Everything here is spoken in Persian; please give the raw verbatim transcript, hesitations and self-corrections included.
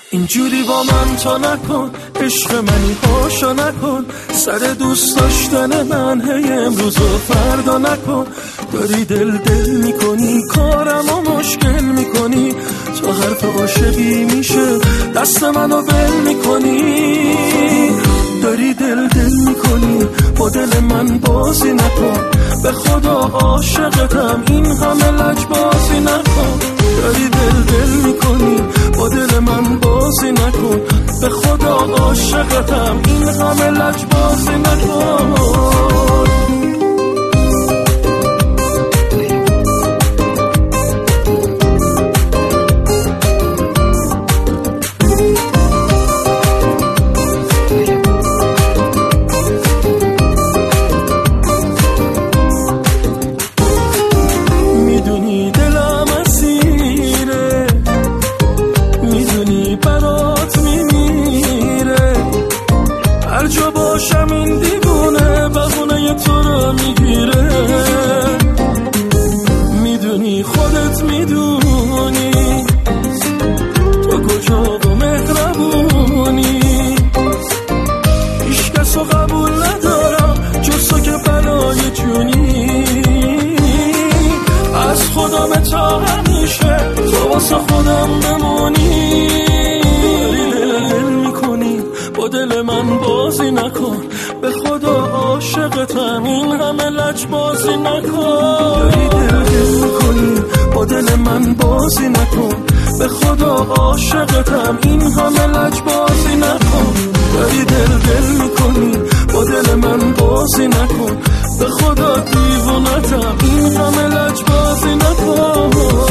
اینجوری با من تا نکن، عشق منی هاشا نکن، سر دوست داشتن من هی امروز و فردا نکن. داری دل دل میکنی، کارم و مشکل میکنی، تا حرف عاشقی میشه دست منو بل میکنی. داری دل دل میکنی، با دل من بازی نکن، به خدا عاشقتم، این همه لجبازی نکن. داری دل دل میکنی، با دل من بازی نکن، به خدا عاشقتم، این همه لجبازی نکن. این دیوونه بهونه تو رو میگیره، میدونی خودت میدونی تو کجا و مهربونی، هیچ کسو قبول ندارم جز تو که بلای جونی. از خودم تا همیشه تو واسه خودم بمونی. دل دل میکنی، با دل من بازی نکن، به خدا عاشقتم، این همه لجبازی نکن. داری دل دل میکنی، با دل من بازی نکن، به خدا عاشقتم، این همه لجبازی نکن. داری دل دل میکنی، با دل من بازی نکن، به خدا دیوونتم، این همه لجبازی نکن.